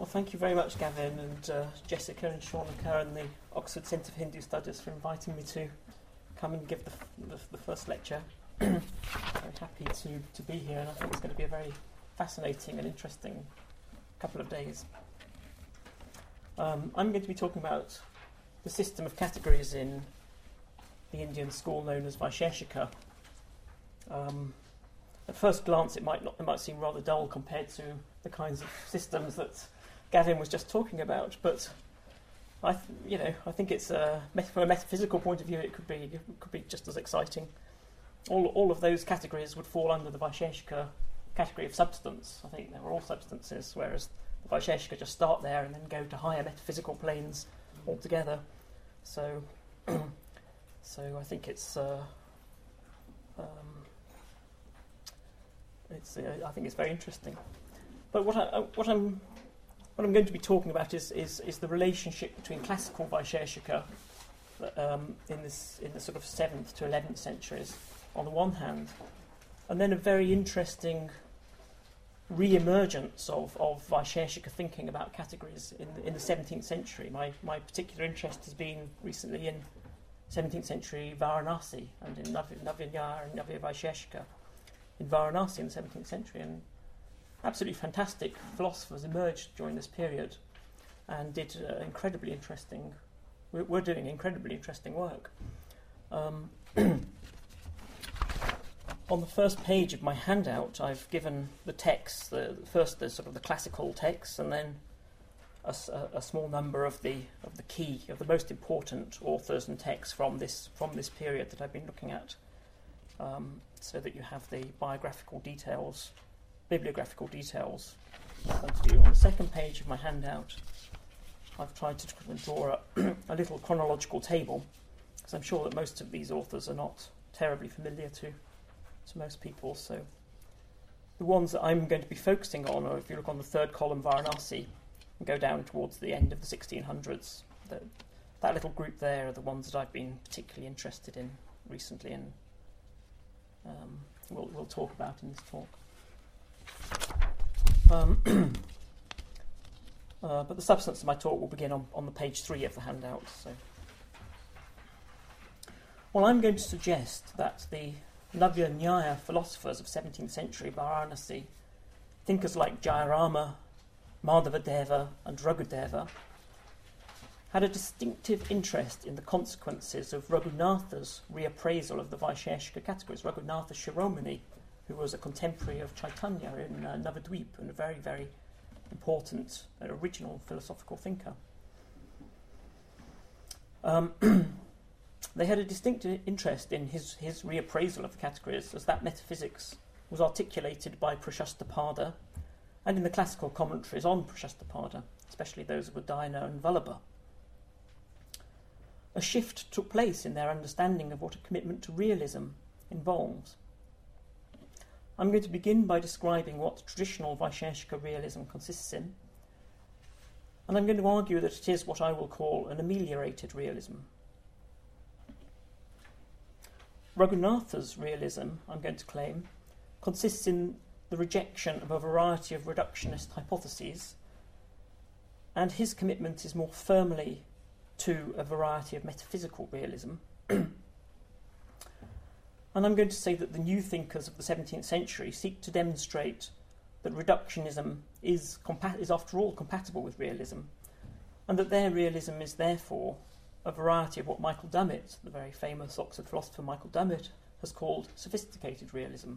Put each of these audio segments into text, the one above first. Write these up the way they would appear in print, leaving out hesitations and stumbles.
Well, thank you very much, Gavin, and Jessica and Shaunaka and the Oxford Centre for Hindu Studies for inviting me to come and give the first lecture. Very happy to be here, and I think it's going to be a very fascinating and interesting couple of days. I'm going to be talking about the system of categories in the Indian school known as Vaisheshika. At first glance, it might seem rather dull compared to the kinds of systems that Gavin was just talking about, but I think it's from a metaphysical point of view, it could be just as exciting. All of those categories would fall under the Vaisheshika category of substance. I think they were all substances, whereas the Vaisheshika just start there and then go to higher metaphysical planes altogether. So, I think it's very interesting. But what I'm going to be talking about is the relationship between classical Vaisheshika in the sort of 7th to 11th centuries on the one hand, and then a very interesting re-emergence of Vaisheshika thinking about categories in the 17th century. My particular interest has been recently in 17th century Varanasi and in Navya Nyaya and Navya Vaisheshika in Varanasi in the 17th century, and absolutely fantastic philosophers emerged during this period and did incredibly interesting. We're doing incredibly interesting work. On the first page of my handout, I've given the text, the sort of the classical texts, and then a small number of the most important authors and texts from this period that I've been looking at, so that you have the bibliographical details. On the second page of my handout, I've tried to draw a little chronological table, because I'm sure that most of these authors are not terribly familiar to most people. So the ones that I'm going to be focusing on are, if you look on the third column, Varanasi, and go down towards the end of the 1600s. That little group there are the ones that I've been particularly interested in recently, and we'll talk about in this talk. But the substance of my talk will begin on the page 3 of the handout. So, well, I'm going to suggest that the Navya Nyaya philosophers of 17th century Varanasi, thinkers like Jayarama, Madhavadeva and Raghudeva, had a distinctive interest in the consequences of Raghunatha's reappraisal of the Vaisheshika categories. Raghunatha Shiromani, who was a contemporary of Chaitanya in Navadvip, and a very, very important, original philosophical thinker. They had a distinct interest in his reappraisal of the categories, as that metaphysics was articulated by Prashastapada, and in the classical commentaries on Prashastapada, especially those of Udayana and Vallabha. A shift took place in their understanding of what a commitment to realism involves. I'm going to begin by describing what traditional Vaisheshika realism consists in, and I'm going to argue that it is what I will call an ameliorated realism. Raghunatha's realism, I'm going to claim, consists in the rejection of a variety of reductionist hypotheses, and his commitment is more firmly to a variety of metaphysical realism. And I'm going to say that the new thinkers of the 17th century seek to demonstrate that reductionism is after all compatible with realism, and that their realism is therefore a variety of what Michael Dummett, the very famous Oxford philosopher Michael Dummett, has called sophisticated realism.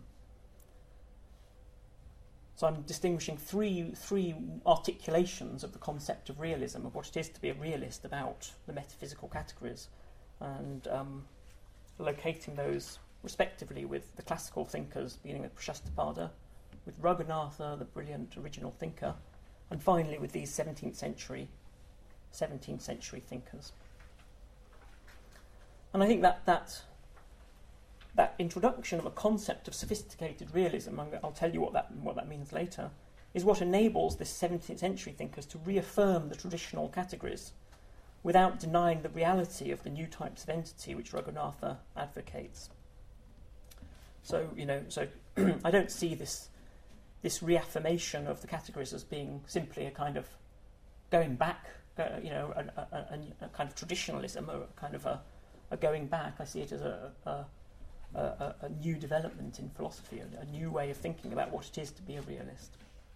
So I'm distinguishing three articulations of the concept of realism, of what it is to be a realist about the metaphysical categories, and locating those respectively with the classical thinkers, beginning with Prashastapada, with Raghunatha, the brilliant original thinker, and finally with these 17th century thinkers. And I think that introduction of a concept of sophisticated realism, I'll tell you what that means later, is what enables this 17th century thinkers to reaffirm the traditional categories without denying the reality of the new types of entity which Raghunatha advocates. So I don't see this reaffirmation of the categories as being simply a kind of going back, a kind of traditionalism, or kind of a going back. I see it as a new development in philosophy, a new way of thinking about what it is to be a realist.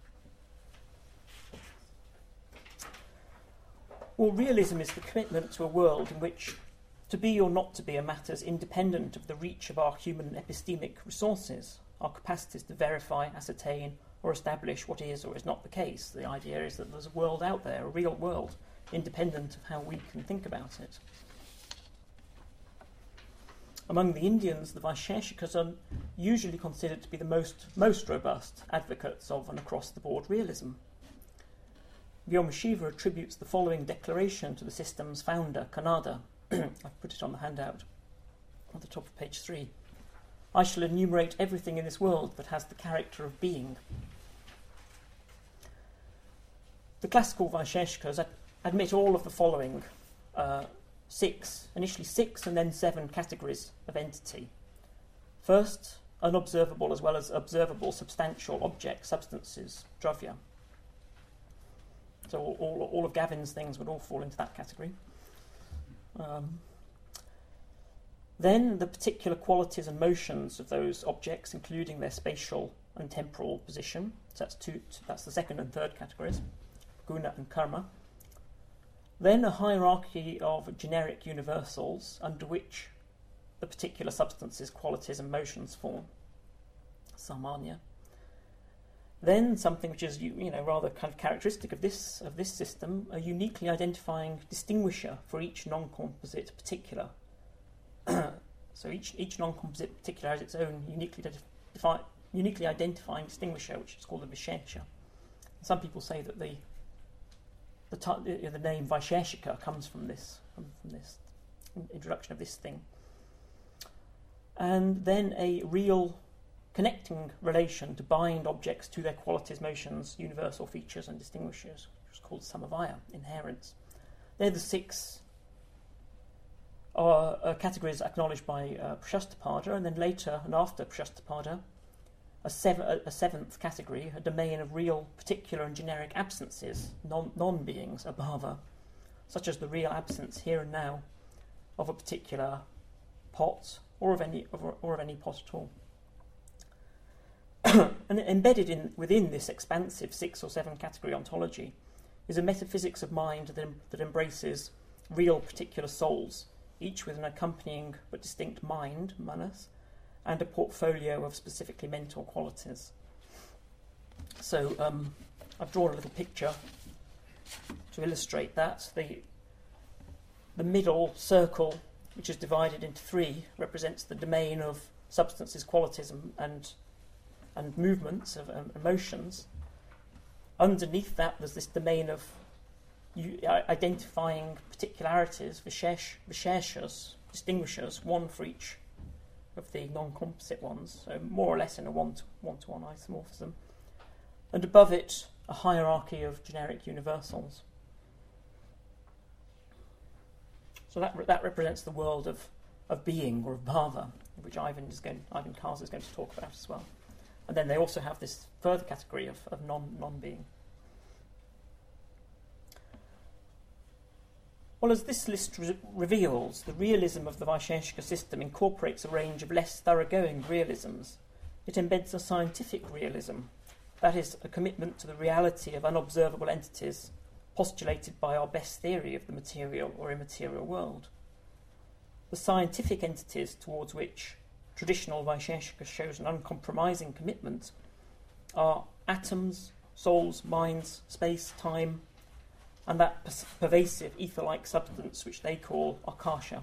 Well, realism is the commitment to a world in which to be or not to be are matters independent of the reach of our human epistemic resources, our capacities to verify, ascertain, or establish what is or is not the case. The idea is that there's a world out there, a real world, independent of how we can think about it. Among the Indians, the Vaisheshikas are usually considered to be the most robust advocates of an across-the-board realism. Vyomashiva attributes the following declaration to the system's founder, Kanada. I've put it on the handout at the top of page 3. I shall enumerate everything in this world that has the character of being. The classical Vaisheshikas admit all of the following initially six and then 7 categories of entity. First, unobservable as well as observable substantial objects, substances, dravya. So all of Gavin's things would all fall into that category. Then the particular qualities and motions of those objects, including their spatial and temporal position. So that's the second and third categories, guna and karma. Then a hierarchy of generic universals under which the particular substances, qualities and motions form, samanya. Then something which is rather kind of characteristic of this system, a uniquely identifying distinguisher for each non-composite particular. So each non-composite particular has its own uniquely identifying distinguisher, which is called a Vishesha. Some people say that the name Vaisheshika comes from this introduction of this thing. And then a real connecting relation to bind objects to their qualities, motions, universal features and distinguishers, which is called samavaya, inherence. They're the 6 categories acknowledged by Prashastapada, and then later and after Prashastapada, a 7th category, a domain of real, particular and generic absences, non-beings, abhava, such as the real absence here and now of a particular pot or of any pot at all. And embedded within this expansive 6 or 7 category ontology is a metaphysics of mind that embraces real particular souls, each with an accompanying but distinct mind, manas, and a portfolio of specifically mental qualities. So I've drawn a little picture to illustrate that. The middle circle, which is divided into 3, represents the domain of substances, qualities and movements of emotions. Underneath that, there's this domain of identifying particularities, visheshas, distinguishers, one for each of the non-composite ones, so more or less in a one-to-one isomorphism. And above it, a hierarchy of generic universals. So that represents the world of being, or of bhava, which Ivan Kars is going to talk about as well. And then they also have this further category of non-being. Well, as this list reveals, the realism of the Vaisheshika system incorporates a range of less thoroughgoing realisms. It embeds a scientific realism, that is, a commitment to the reality of unobservable entities postulated by our best theory of the material or immaterial world. The scientific entities towards which traditional Vaisheshika shows an uncompromising commitment are atoms, souls, minds, space, time, and that pervasive ether-like substance which they call akasha.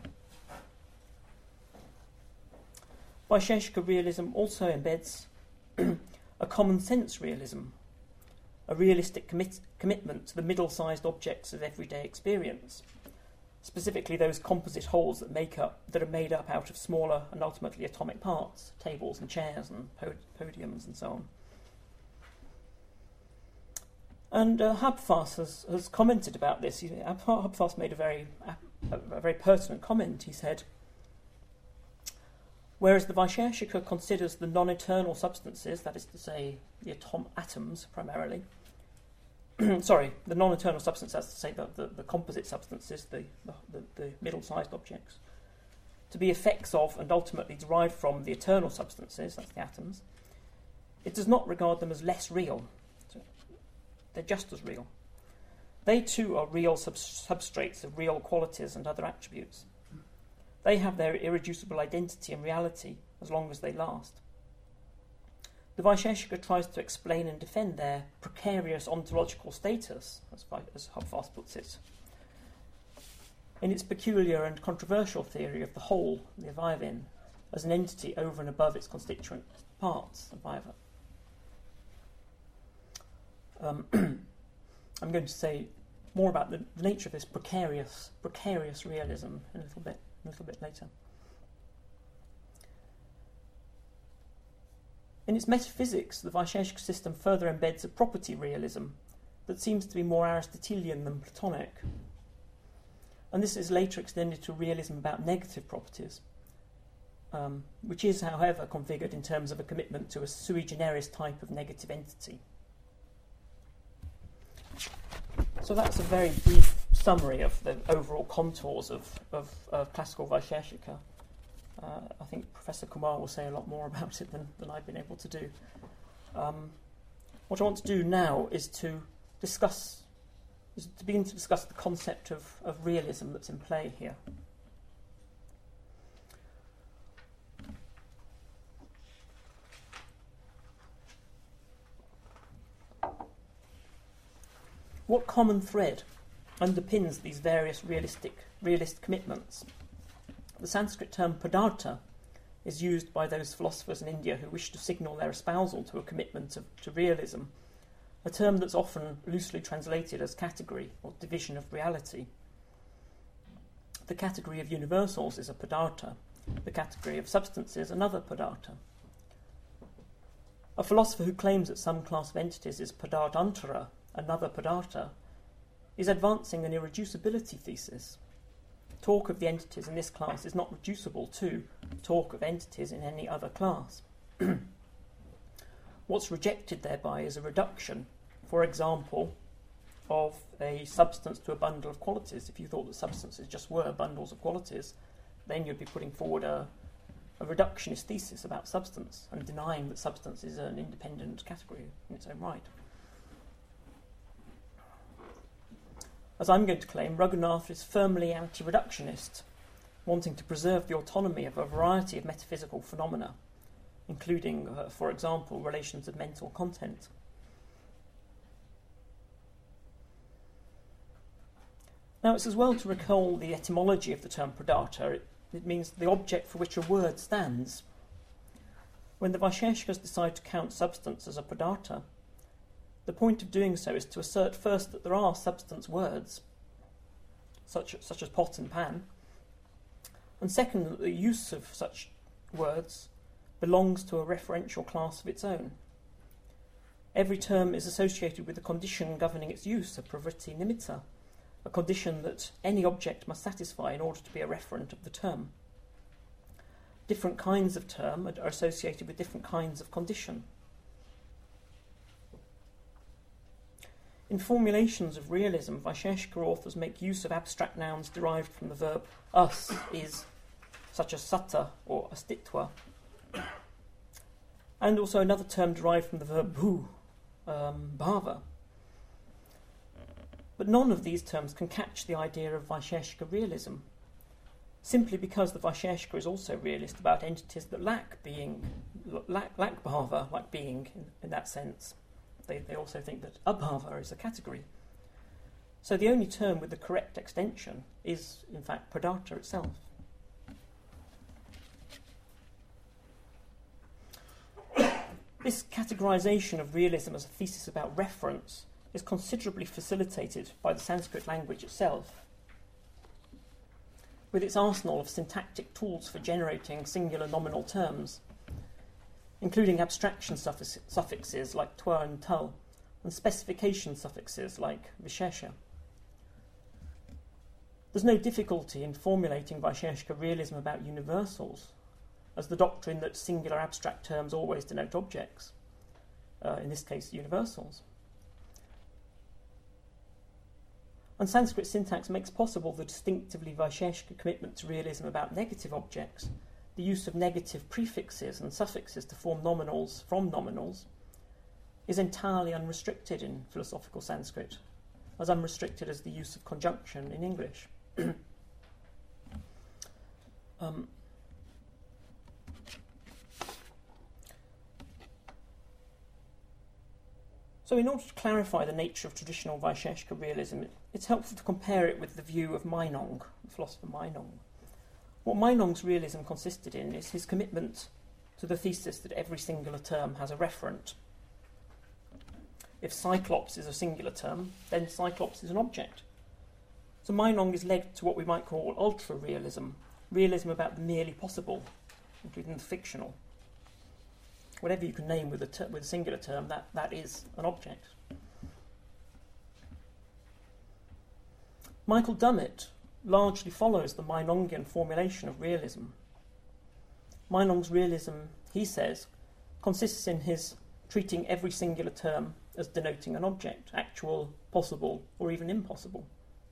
Vaisheshika realism also embeds a common-sense realism, a realistic commitment to the middle-sized objects of everyday experience, specifically those composite wholes that are made up out of smaller and ultimately atomic parts, tables and chairs and podiums and so on. And Habfas has commented about this. Habfas made a very pertinent comment. He said, whereas the Vaisheshika considers the non-eternal substances, that is to say, the atoms primarily, sorry, the non-eternal substance, that's to say the composite substances, the middle-sized objects, to be effects of and ultimately derived from the eternal substances, that's the atoms, it does not regard them as less real. So they're just as real. They too are real substrates of real qualities and other attributes. They have their irreducible identity and reality as long as they last. The Vaisheshika tries to explain and defend their precarious ontological status, as Hobfast puts it, in its peculiar and controversial theory of the whole, the Avayavin, as an entity over and above its constituent parts, Avayava. I'm going to say more about the nature of this precarious realism in a little bit later. In its metaphysics, the Vaisheshika system further embeds a property realism that seems to be more Aristotelian than Platonic. And this is later extended to realism about negative properties, which is, however, configured in terms of a commitment to a sui generis type of negative entity. So that's a very brief summary of the overall contours of classical Vaisheshika. I think Professor Kumar will say a lot more about it than I've been able to do. What I want to do now is to begin to discuss the concept of realism that's in play here. What common thread underpins these various realist commitments? The Sanskrit term padartha is used by those philosophers in India who wish to signal their espousal to a commitment to realism, a term that's often loosely translated as category or division of reality. The category of universals is a padartha, the category of substances another padartha. A philosopher who claims that some class of entities is padarthantara, another padartha, is advancing an irreducibility thesis. Talk of the entities in this class is not reducible to talk of entities in any other class. What's rejected thereby is a reduction, for example, of a substance to a bundle of qualities. If you thought that substances just were bundles of qualities, then you'd be putting forward a reductionist thesis about substance and denying that substance is an independent category in its own right. As I'm going to claim, Raghunath is firmly anti-reductionist, wanting to preserve the autonomy of a variety of metaphysical phenomena, including, for example, relations of mental content. Now, it's as well to recall the etymology of the term padartha. It means the object for which a word stands. When the Vaisheshikas decide to count substance as a padartha, the point of doing so is to assert first that there are substance words, such as pot and pan, and second that the use of such words belongs to a referential class of its own. Every term is associated with a condition governing its use, a pravritti nimitta, a condition that any object must satisfy in order to be a referent of the term. Different kinds of term are associated with different kinds of condition. In formulations of realism, Vaisheshika authors make use of abstract nouns derived from the verb us, is, such as satta or astitva, and also another term derived from the verb bhu, bhava. But none of these terms can catch the idea of Vaisheshika realism, simply because the Vaisheshika is also realist about entities that lack bhava, like being in that sense. They also think that abhava is a category. So the only term with the correct extension is, in fact, padartha itself. This categorization of realism as a thesis about reference is considerably facilitated by the Sanskrit language itself, with its arsenal of syntactic tools for generating singular nominal terms, including abstraction suffixes like twa and tul, and specification suffixes like vishesha. There's no difficulty in formulating Vaisheshika realism about universals, as the doctrine that singular abstract terms always denote objects, in this case universals. And Sanskrit syntax makes possible the distinctively Vaisheshika commitment to realism about negative objects. The use of negative prefixes and suffixes to form nominals from nominals is entirely unrestricted in philosophical Sanskrit, as unrestricted as the use of conjunction in English. So in order to clarify the nature of traditional Vaisheshika realism, it's helpful to compare it with the view of Meinong, the philosopher Meinong. What Meinong's realism consisted in is his commitment to the thesis that every singular term has a referent. If Cyclops is a singular term, then Cyclops is an object. So Meinong is led to what we might call ultra-realism, realism about the merely possible, including the fictional. Whatever you can name with a singular term, that is an object. Michael Dummett largely follows the Meinongian formulation of realism. Meinong's realism, he says, consists in his treating every singular term as denoting an object, actual, possible, or even impossible.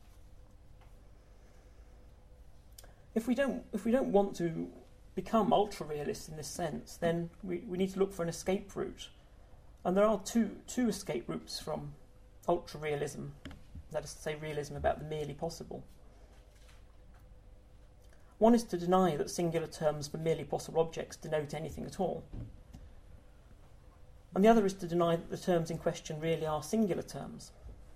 If we don't want to become ultra-realists in this sense, then we need to look for an escape route. And there are two escape routes from ultra-realism, that is to say, realism about the merely possible. One is to deny that singular terms for merely possible objects denote anything at all. And the other is to deny that the terms in question really are singular terms.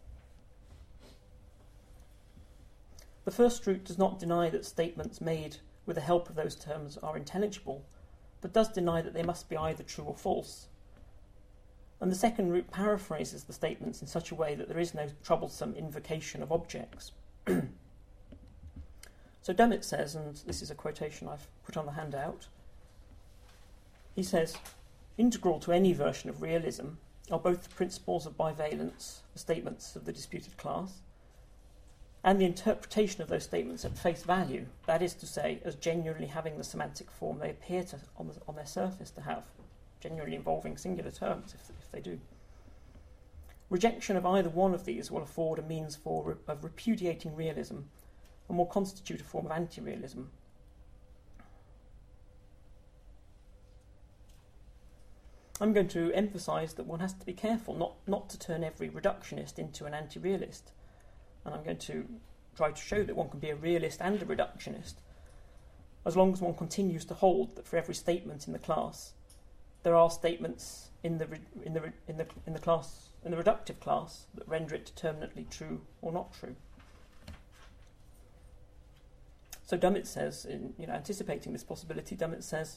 The first route does not deny that statements made with the help of those terms are intelligible, but does deny that they must be either true or false. And the second route paraphrases the statements in such a way that there is no troublesome invocation of objects. So Dummett says, and this is a quotation I've put on the handout, he says, integral to any version of realism are both the principles of bivalence, the statements of the disputed class, and the interpretation of those statements at face value, that is to say, as genuinely having the semantic form they appear to on their surface to have, genuinely involving singular terms, if they do. Rejection of either one of these will afford a means of repudiating realism and will constitute a form of anti-realism. I'm going to emphasise that one has to be careful not to turn every reductionist into an anti-realist. And I'm going to try to show that one can be a realist and a reductionist, as long as one continues to hold that for every statement in the class, there are statements in the reductive class that render it determinately true or not true. So Dummett says, anticipating this possibility, Dummett says,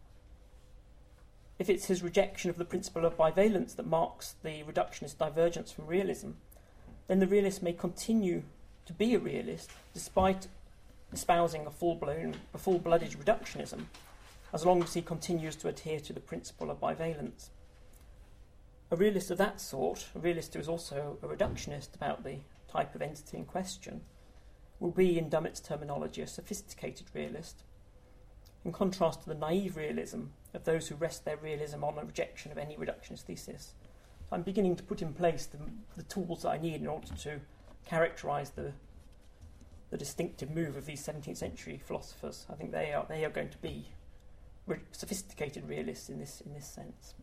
if it's his rejection of the principle of bivalence that marks the reductionist divergence from realism, then the realist may continue to be a realist despite espousing a full-blooded reductionism, as long as he continues to adhere to the principle of bivalence. A realist of that sort, a realist who is also a reductionist about the type of entity in question, will be, in Dummett's terminology, a sophisticated realist, in contrast to the naive realism of those who rest their realism on a rejection of any reductionist thesis. I'm beginning to put in place the tools that I need in order to characterise the distinctive move of these 17th century philosophers. I think they are going to be sophisticated realists in this sense.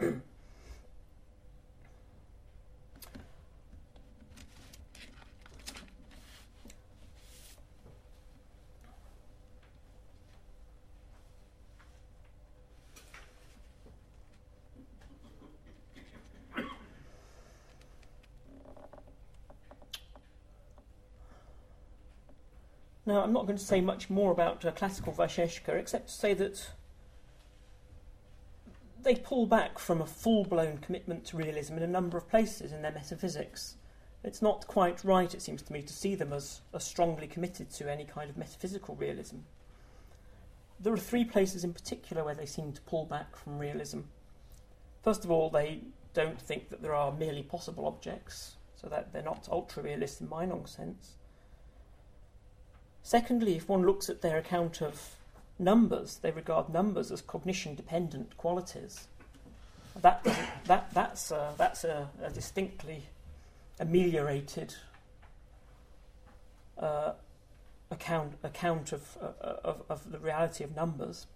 Now, I'm not going to say much more about classical Vaisheshika, except to say that they pull back from a full-blown commitment to realism in a number of places in their metaphysics. It's not quite right, it seems to me, to see them as strongly committed to any kind of metaphysical realism. There are three places in particular where they seem to pull back from realism. First of all, they don't think that there are merely possible objects, so that they're not ultra-realist in Meinong's sense. Secondly, if one looks at their account of numbers, they regard numbers as cognition-dependent qualities. That's a distinctly ameliorated account of the reality of numbers.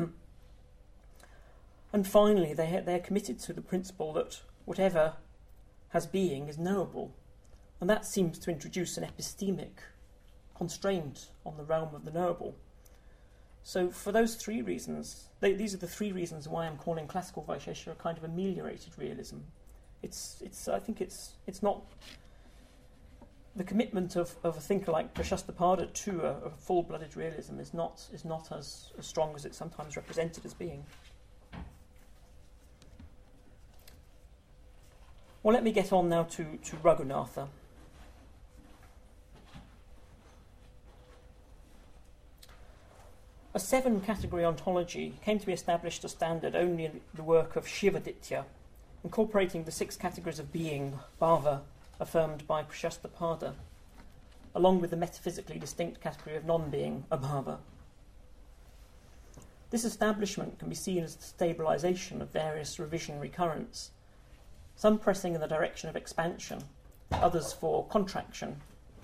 And finally, they're committed to the principle that whatever has being is knowable, and that seems to introduce an epistemic constraint on the realm of the knowable. So for those three reasons, these are the three reasons why I'm calling classical Vaisheshika a kind of ameliorated realism. I think it's not the commitment of a thinker like Prashasthapada to a full-blooded realism is not as strong as it's sometimes represented as being. Well, let me get on now to Raghunatha. A 7-category ontology came to be established as standard only in the work of Shivaditya, incorporating the 6 categories of being, bhava, affirmed by Prashasthapada, along with the metaphysically distinct category of non-being, abhava. This establishment can be seen as the stabilisation of various revisionary currents, some pressing in the direction of expansion, others for contraction.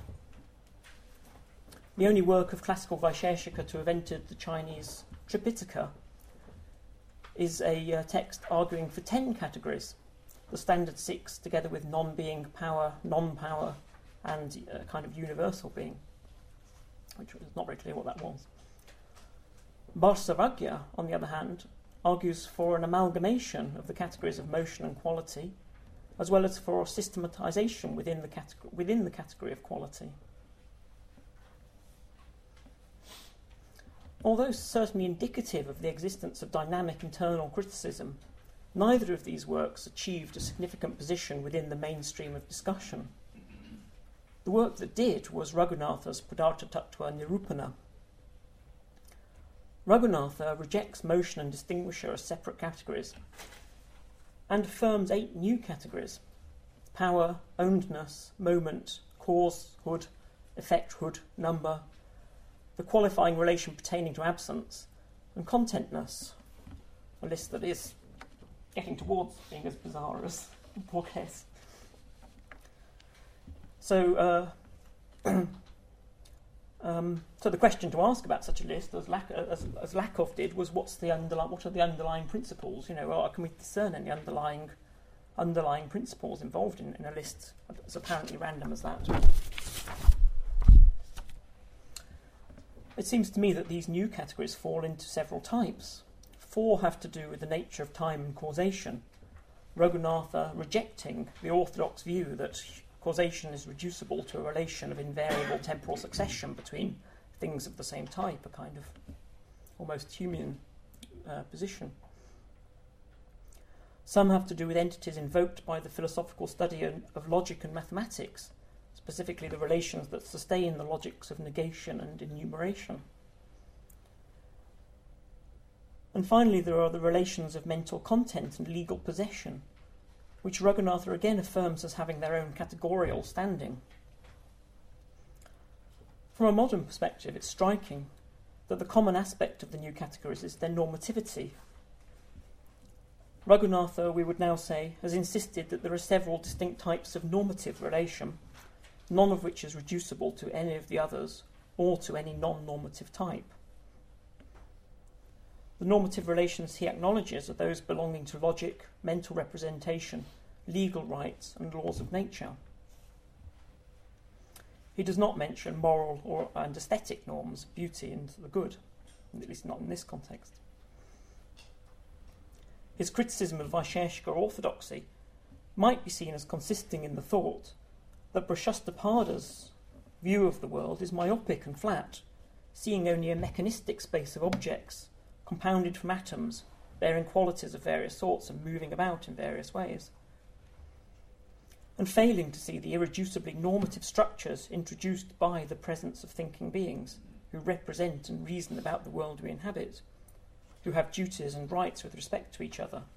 The only work of classical Vaisheshika to have entered the Chinese Tripitaka is a text arguing for 10 categories, the standard 6 together with non-being, power, non-power, and a kind of universal being, which was not very clear what that was. Bharsavagya, on the other hand, argues for an amalgamation of the categories of motion and quality, as well as for systematisation within the category of quality. Although certainly indicative of the existence of dynamic internal criticism, neither of these works achieved a significant position within the mainstream of discussion. The work that did was Raghunatha's Padartha Tattva Nirupana. Raghunatha rejects motion and distinguisher as separate categories and affirms 8 new categories: power, ownedness, moment, causehood, effecthood, number, the qualifying relation pertaining to absence, and contentness, a list that is getting towards being as bizarre as Borges. So the question to ask about such a list, as Lakoff did, was what are the underlying principles? Can we discern any underlying principles involved in a list as apparently random as that? It seems to me that these new categories fall into several types. 4 have to do with the nature of time and causation, Raghunatha rejecting the orthodox view that causation is reducible to a relation of invariable temporal succession between things of the same type, a kind of almost Humean position. Some have to do with entities invoked by the philosophical study of logic and mathematics, specifically the relations that sustain the logics of negation and enumeration. And finally, there are the relations of mental content and legal possession, which Raghunatha again affirms as having their own categorical standing. From a modern perspective, it's striking that the common aspect of the new categories is their normativity. Raghunatha, we would now say, has insisted that there are several distinct types of normative relation, none of which is reducible to any of the others or to any non-normative type. The normative relations he acknowledges are those belonging to logic, mental representation, legal rights, and laws of nature. He does not mention moral and aesthetic norms, beauty and the good, at least not in this context. His criticism of Vaisheshika orthodoxy might be seen as consisting in the thought that Prashastapada's view of the world is myopic and flat, seeing only a mechanistic space of objects, compounded from atoms, bearing qualities of various sorts and moving about in various ways, and failing to see the irreducibly normative structures introduced by the presence of thinking beings who represent and reason about the world we inhabit, who have duties and rights with respect to each other.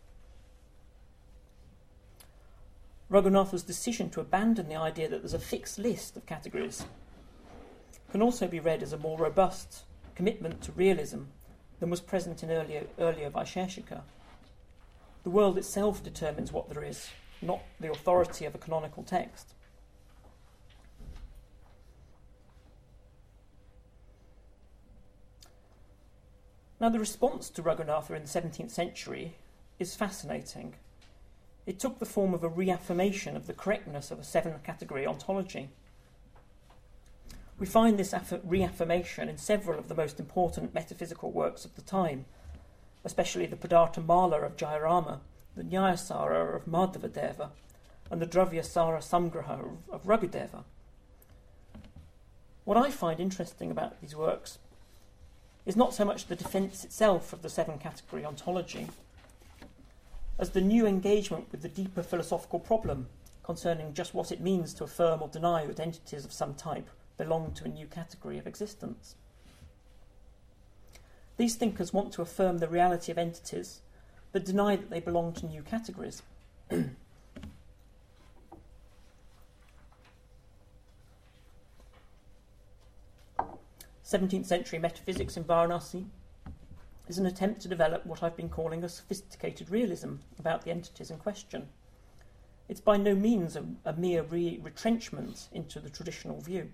Raghunatha's decision to abandon the idea that there's a fixed list of categories can also be read as a more robust commitment to realism than was present in earlier Vaisheshika. The world itself determines what there is, not the authority of a canonical text. Now, the response to Raghunatha in the 17th century is fascinating. It took the form of a reaffirmation of the correctness of a seven-category ontology. We find this reaffirmation in several of the most important metaphysical works of the time, especially the Padartha Mala of Jayarama, the Nyayasara of Madhavadeva, and the Dravyasara Samgraha of Raghudeva. What I find interesting about these works is not so much the defence itself of the seven-category ontology, as the new engagement with the deeper philosophical problem concerning just what it means to affirm or deny that entities of some type belong to a new category of existence. These thinkers want to affirm the reality of entities, but deny that they belong to new categories. 17th century metaphysics in Varanasi is an attempt to develop what I've been calling a sophisticated realism about the entities in question. It's by no means a mere retrenchment into the traditional view.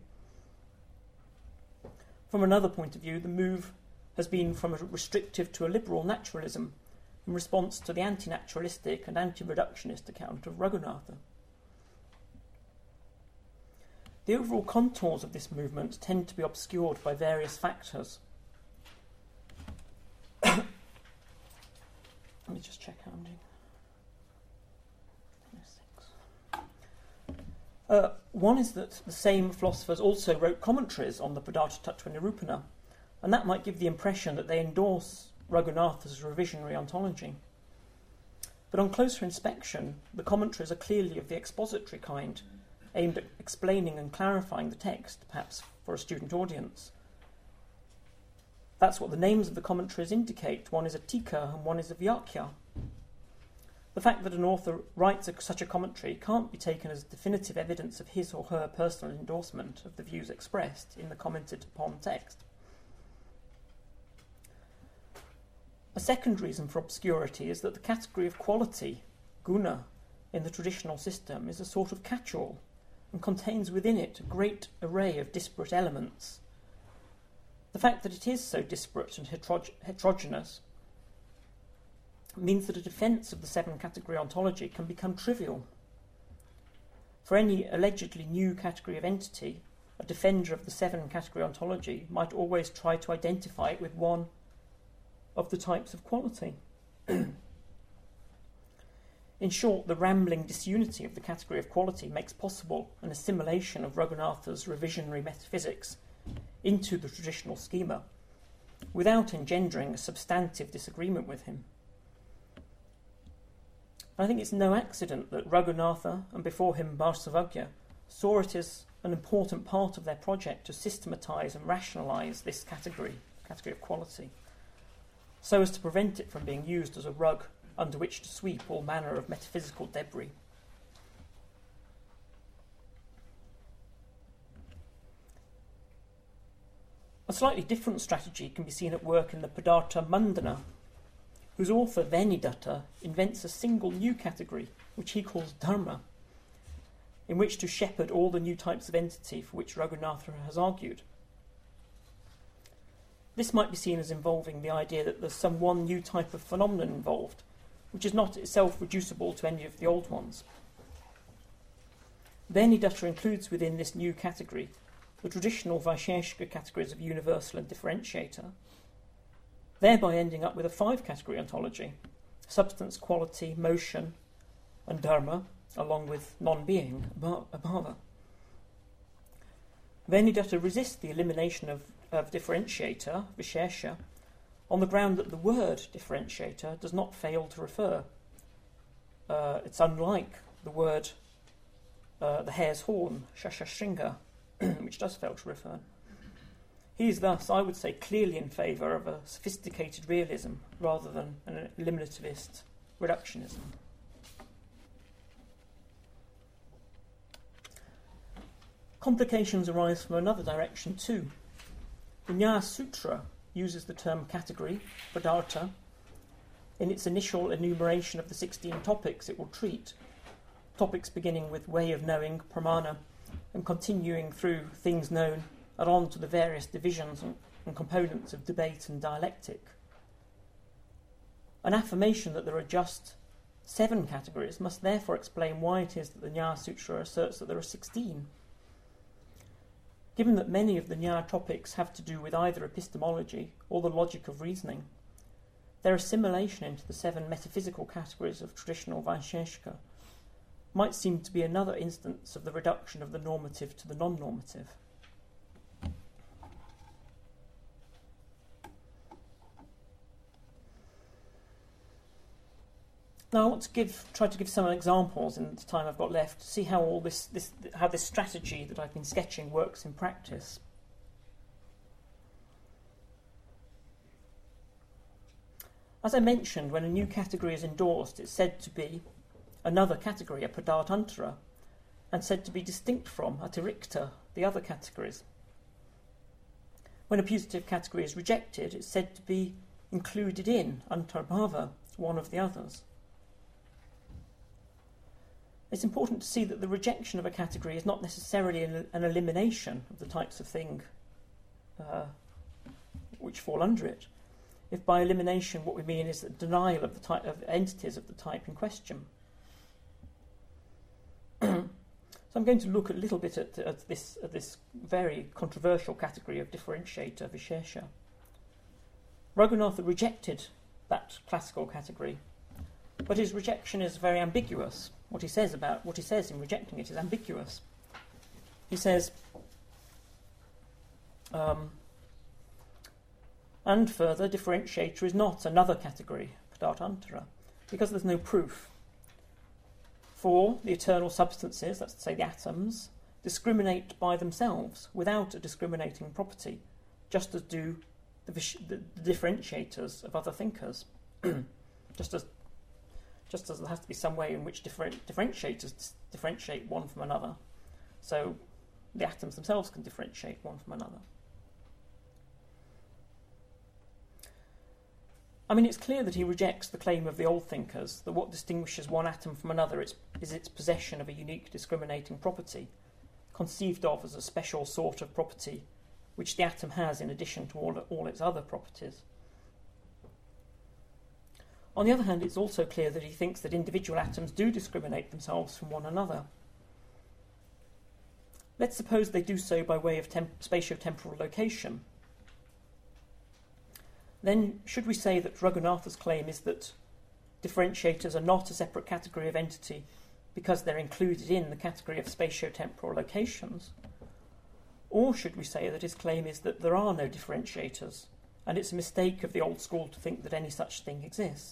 From another point of view, the move has been from a restrictive to a liberal naturalism in response to the anti-naturalistic and anti-reductionist account of Raghunatha. The overall contours of this movement tend to be obscured by various factors. Let me just check how I'm doing. One is that the same philosophers also wrote commentaries on the Padartha Tattva Nirupana, and that might give the impression that they endorse Raghunatha's revisionary ontology. But on closer inspection, the commentaries are clearly of the expository kind, aimed at explaining and clarifying the text, perhaps for a student audience. That's what the names of the commentaries indicate. One is a tika and one is a vyakya. The fact that an author writes such a commentary can't be taken as definitive evidence of his or her personal endorsement of the views expressed in the commented upon text. A second reason for obscurity is that the category of quality, guna, in the traditional system is a sort of catch-all and contains within it a great array of disparate elements. The fact that it is so disparate and heterogeneous means that a defence of the seven-category ontology can become trivial. For any allegedly new category of entity, a defender of the seven-category ontology might always try to identify it with one of the types of quality. In short, the rambling disunity of the category of quality makes possible an assimilation of Raghunatha's revisionary metaphysics into the traditional schema, without engendering a substantive disagreement with him. I think it's no accident that Raghunatha, and before him Barsavagya, saw it as an important part of their project to systematise and rationalise this category of quality, so as to prevent it from being used as a rug under which to sweep all manner of metaphysical debris. A slightly different strategy can be seen at work in the Padartha Mandana, whose author Venidatta invents a single new category, which he calls dharma, in which to shepherd all the new types of entity for which Raghunatha has argued. This might be seen as involving the idea that there's some one new type of phenomenon involved, which is not itself reducible to any of the old ones. Venidatta includes within this new category the traditional Vaisheshika categories of universal and differentiator, thereby ending up with a five-category ontology: substance, quality, motion, and dharma, along with non-being, abhava. Venidatta resists the elimination of differentiator, vishesha, on the ground that the word differentiator does not fail to refer. It's unlike the word the hare's horn, shashashringa, which does fail to refer. He is thus, I would say, clearly in favour of a sophisticated realism rather than an eliminativist reductionism. Complications arise from another direction too. The Nyaya Sutra uses the term category, padartha, in its initial enumeration of the 16 topics it will treat, topics beginning with way of knowing, pramana, and continuing through things known and on to the various divisions and components of debate and dialectic, An affirmation that there are just 7 categories must therefore explain why it is that the Nyaya Sutra asserts that there are 16. Given that many of the Nyaya topics have to do with either epistemology or the logic of reasoning, their assimilation into the 7 metaphysical categories of traditional Vaisheshika might seem to be another instance of the reduction of the normative to the non-normative. Now I want to try to give some examples in the time I've got left to see how all how this strategy that I've been sketching works in practice. As I mentioned, when a new category is endorsed, it's said to be another category, a padarthantara, and said to be distinct from, atirikta, the other categories. When a putative category is rejected, it's said to be included in, antarbhava, one of the others. It's important to see that the rejection of a category is not necessarily an elimination of the types of thing which fall under it, if by elimination what we mean is the denial of the type of entities of the type in question. So I'm going to look a little bit at this very controversial category of differentiator, Vishesha. Raghunatha rejected that classical category, but his rejection is very ambiguous. What he says in rejecting it is ambiguous. He says, and further, differentiator is not another category, padarthantara, because there's no proof. For the eternal substances, that's to say the atoms, discriminate by themselves without a discriminating property, just as do the differentiators of other thinkers. Just as there has to be some way in which differentiators differentiate one from another, so the atoms themselves can differentiate one from another. I mean, it's clear that he rejects the claim of the old thinkers that what distinguishes one atom from another is its possession of a unique discriminating property, conceived of as a special sort of property which the atom has in addition to all its other properties. On the other hand, it's also clear that he thinks that individual atoms do discriminate themselves from one another. Let's suppose they do so by way of spatio-temporal location. Then, should we say that Raghunatha's claim is that differentiators are not a separate category of entity because they're included in the category of spatio-temporal locations? Or should we say that his claim is that there are no differentiators, and it's a mistake of the old school to think that any such thing exists?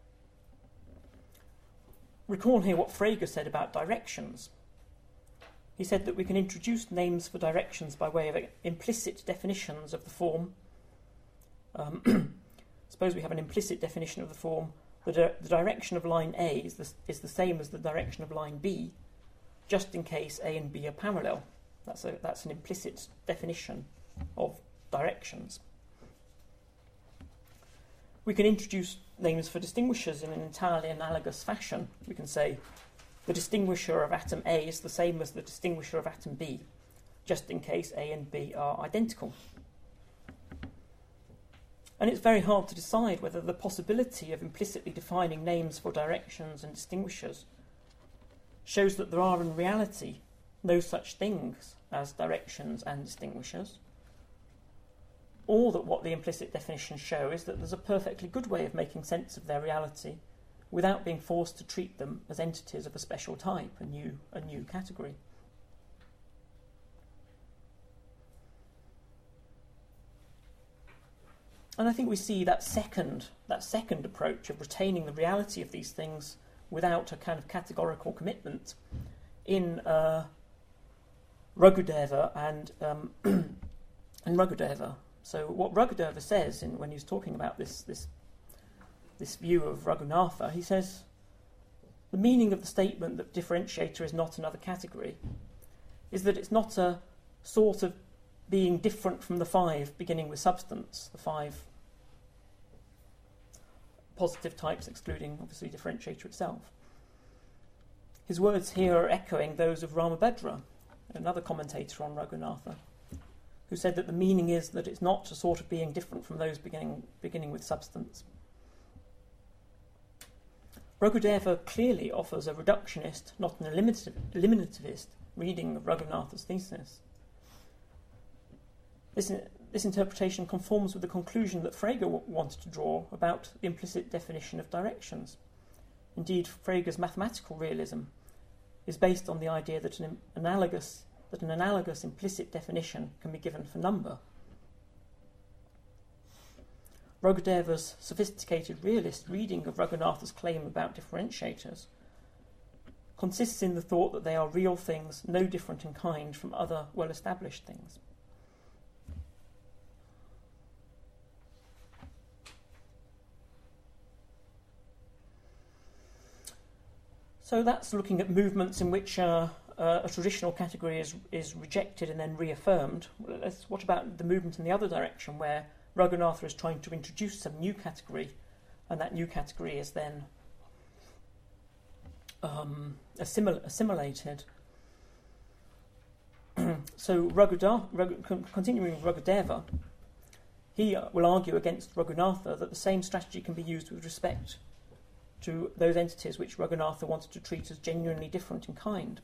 Recall here what Frege said about directions. He said that we can introduce names for directions by way of implicit definitions of the form. Suppose we have an implicit definition of the form, the direction of line A is the same as the direction of line B, just in case A and B are parallel. That's an implicit definition of directions. We can introduce names for distinguishers in an entirely analogous fashion. We can say the distinguisher of atom A is the same as the distinguisher of atom B, just in case A and B are identical. And it's very hard to decide whether the possibility of implicitly defining names for directions and distinguishers shows that there are in reality no such things as directions and distinguishers, or that what the implicit definitions show is that there's a perfectly good way of making sense of their reality without being forced to treat them as entities of a special type, a new category. And I think we see that second approach of retaining the reality of these things without a kind of categorical commitment in Raghudeva and Raghudeva. So what Raghudeva says when he's talking about this view of Raghunatha, he says the meaning of the statement that differentiator is not another category is that it's not a sort of being different from the 5 beginning with substance, the 5 positive types excluding obviously differentiator itself. His words here are echoing those of Ramabhadra, another commentator on Raghunatha, who said that the meaning is that it's not a sort of being different from those beginning with substance. Raghuadeva clearly offers a reductionist, not an eliminativist, reading of Raghunatha's thesis. This interpretation conforms with the conclusion that Frege wanted to draw about the implicit definition of directions. Indeed, Frege's mathematical realism is based on the idea that an analogous implicit definition can be given for number. Raghuadeva's sophisticated realist reading of Raghunatha's claim about differentiators consists in the thought that they are real things no different in kind from other well-established things. So that's looking at movements in which a traditional category is rejected and then reaffirmed. What about the movement in the other direction, where Raghunatha is trying to introduce some new category, and that new category is then assimilated? So continuing with Raghuadeva, he will argue against Raghunatha that the same strategy can be used with respect to those entities which Raghunatha wanted to treat as genuinely different in kind.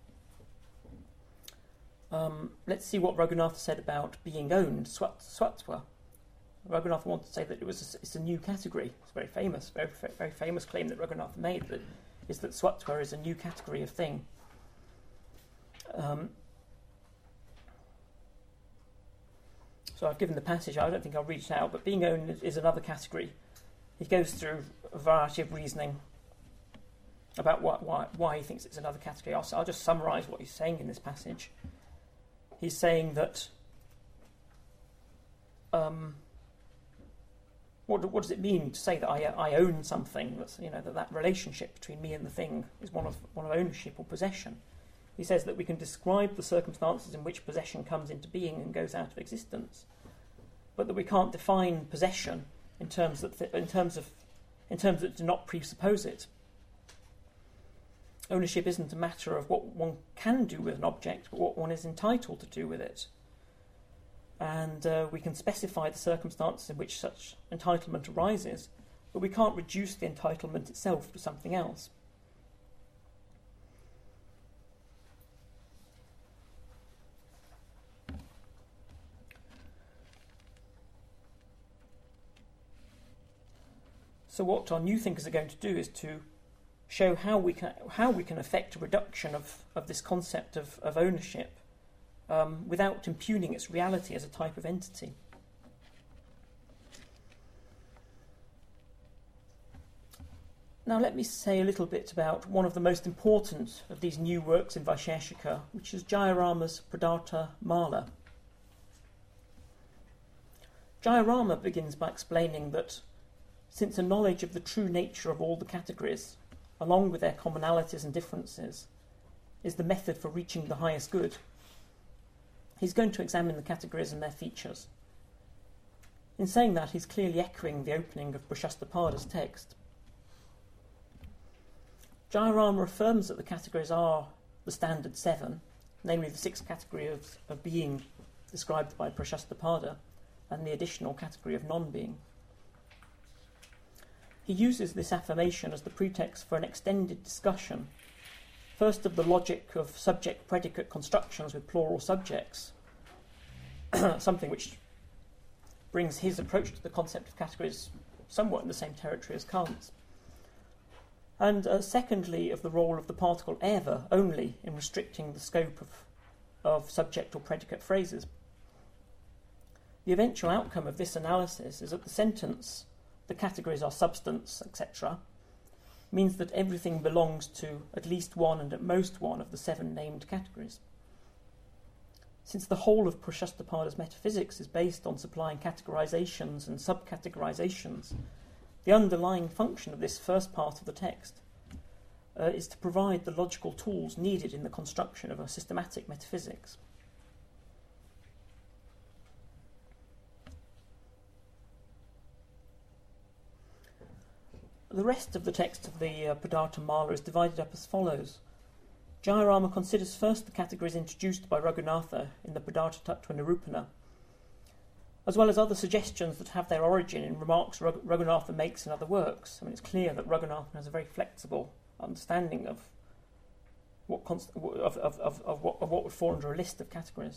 Let's see what Raghunatha said about being owned, Swatwa. Raghunatha wanted to say that it's a new category. It's a very famous claim that Raghunatha made, that Swatwa is a new category of thing. So I've given the passage, I don't think I'll read it out, but being owned is another category. He goes through a variety of reasoning about why he thinks it's another category. I'll just summarise what he's saying in this passage. He's saying that what does it mean to say that I own something? That's, that relationship between me and the thing is one of ownership or possession. He says that we can describe the circumstances in which possession comes into being and goes out of existence, but that we can't define possession in terms that do not presuppose it. Ownership isn't a matter of what one can do with an object, but what one is entitled to do with it. And we can specify the circumstances in which such entitlement arises, but we can't reduce the entitlement itself to something else. So what our new thinkers are going to do is to show how we can effect a reduction of this concept of ownership without impugning its reality as a type of entity. Now let me say a little bit about one of the most important of these new works in Vaisheshika, which is Jayarama's Pradartha Mala. Jayarama begins by explaining that since a knowledge of the true nature of all the categories, along with their commonalities and differences, is the method for reaching the highest good, he's going to examine the categories and their features. In saying that, he's clearly echoing the opening of Prashastapada's text. Jayarama affirms that the categories are the standard 7, namely the 6th category of being described by Prashastapada, and the additional category of non-being. He uses this affirmation as the pretext for an extended discussion, first of the logic of subject-predicate constructions with plural subjects, something which brings his approach to the concept of categories somewhat in the same territory as Kant's, and secondly of the role of the particle ever only in restricting the scope of subject or predicate phrases. The eventual outcome of this analysis is that the sentence, "the categories are substance, etc., means that everything belongs to at least one and at most one of the 7 named categories. Since the whole of Prashastapada's metaphysics is based on supplying categorizations and subcategorizations, the underlying function of this first part of the text is to provide the logical tools needed in the construction of a systematic metaphysics. The rest of the text of the Pradartha Mala is divided up as follows. Jayarama considers first the categories introduced by Raghunatha in the Pradartha Tattva Nirupana, as well as other suggestions that have their origin in remarks Raghunatha makes in other works. I mean, it's clear that Raghunatha has a very flexible understanding of what would fall under a list of categories.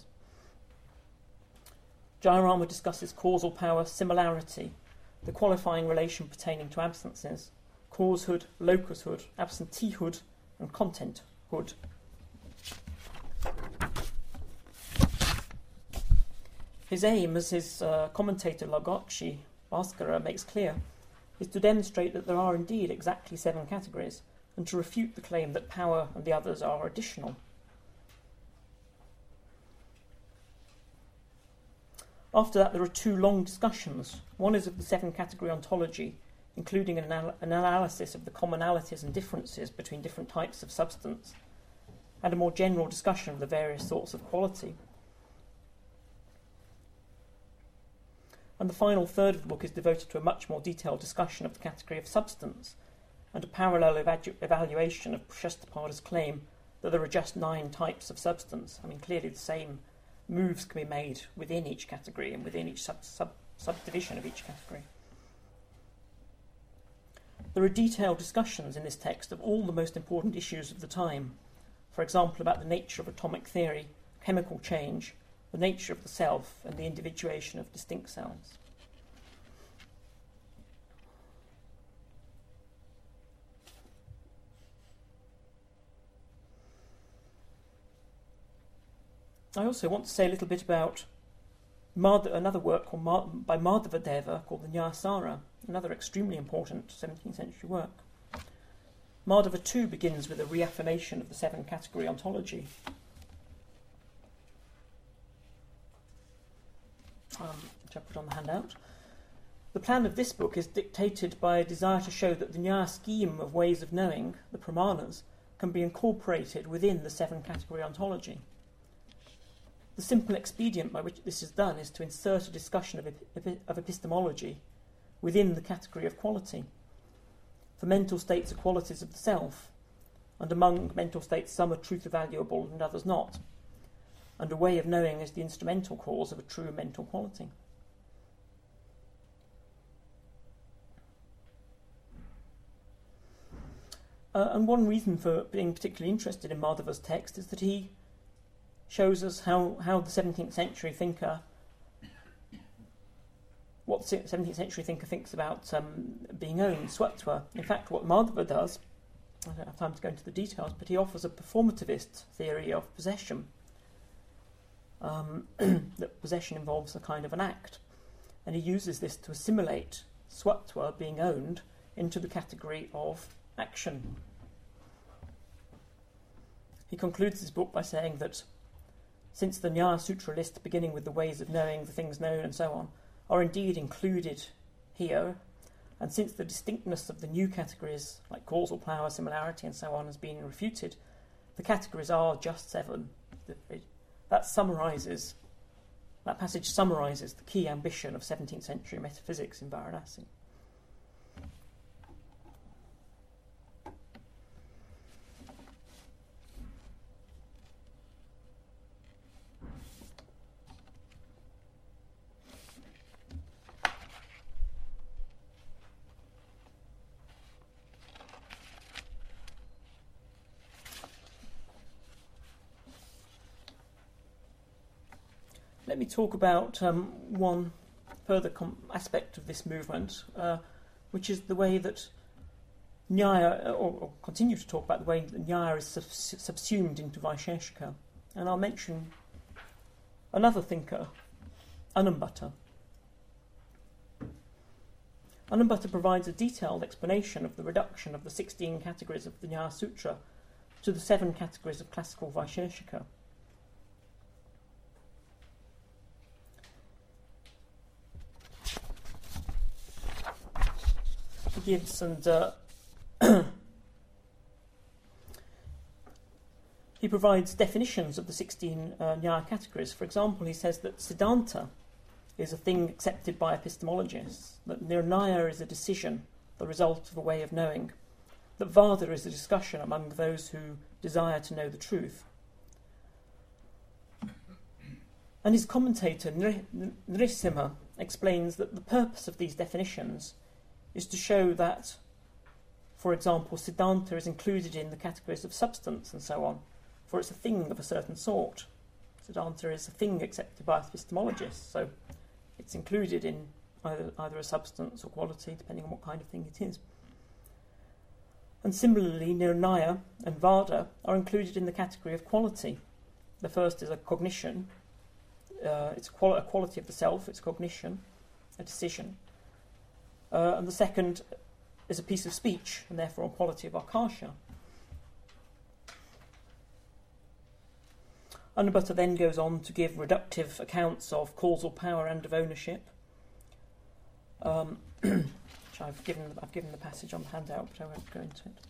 Jayarama discusses causal power, similarity, the qualifying relation pertaining to absences, causehood, locushood, absenteehood, and contenthood. His aim, as his commentator Lagakshi Bhaskara makes clear, is to demonstrate that there are indeed exactly 7 categories, and to refute the claim that power and the others are additional. After that, there are 2 long discussions. One is of the 7-category ontology, including an analysis of the commonalities and differences between different types of substance, and a more general discussion of the various sorts of quality. And the final third of the book is devoted to a much more detailed discussion of the category of substance, and a parallel evaluation of Prashastapada's claim that there are just 9 types of substance. I mean, clearly the same moves can be made within each category and within each subdivision of each category. There are detailed discussions in this text of all the most important issues of the time, for example, about the nature of atomic theory, chemical change, the nature of the self, and the individuation of distinct cells. I also want to say a little bit about another work by Madhavadeva called the Nyayasara, another extremely important 17th century work. Madhava too begins with a reaffirmation of the 7-category ontology. Which I put on the handout. The plan of this book is dictated by a desire to show that the Nyaya scheme of ways of knowing, the pramanas, can be incorporated within the 7-category ontology. The simple expedient by which this is done is to insert a discussion of epistemology within the category of quality. For mental states are qualities of the self, and among mental states some are truth evaluable and others not, and a way of knowing is the instrumental cause of a true mental quality. And one reason for being particularly interested in Madhava's text is that he shows us how the 17th century thinker, what the 17th century thinker thinks about being owned, swatwa. In fact, what Madhava does, I don't have time to go into the details, but he offers a performativist theory of possession. That possession involves a kind of an act, and he uses this to assimilate swatwa, being owned, into the category of action. He concludes his book by saying that since the Nyaya Sutra list, beginning with the ways of knowing, the things known, and so on, are indeed included here, and since the distinctness of the new categories, like causal power, similarity, and so on, has been refuted, the categories are just 7. That passage summarises the key ambition of 17th century metaphysics in Varanasi. Let me talk about one further aspect of this movement, which is the way that Nyaya, or continue to talk about the way that Nyaya is subsumed into Vaisheshika. And I'll mention another thinker, Anambata. Anambata provides a detailed explanation of the reduction of the 16 categories of the Nyaya Sutra to the 7 categories of classical Vaisheshika. He gives he provides definitions of the 16 Nyaya categories. For example, he says that Siddhanta is a thing accepted by epistemologists, that Nirnaya is a decision, the result of a way of knowing, that Vada is a discussion among those who desire to know the truth. And his commentator, Nrsimha, explains that the purpose of these definitions is to show that, for example, Siddhanta is included in the categories of substance and so on, for it's a thing of a certain sort. Siddhanta is a thing accepted by epistemologists, so it's included in either a substance or quality, depending on what kind of thing it is. And similarly, Nirnaya and Vada are included in the category of quality. The first is a cognition. It's a quality of the self, it's cognition, a decision. And the second is a piece of speech, and therefore a quality of akasha. Anubhata then goes on to give reductive accounts of causal power and of ownership, which I've given the passage on the handout, but I won't go into it.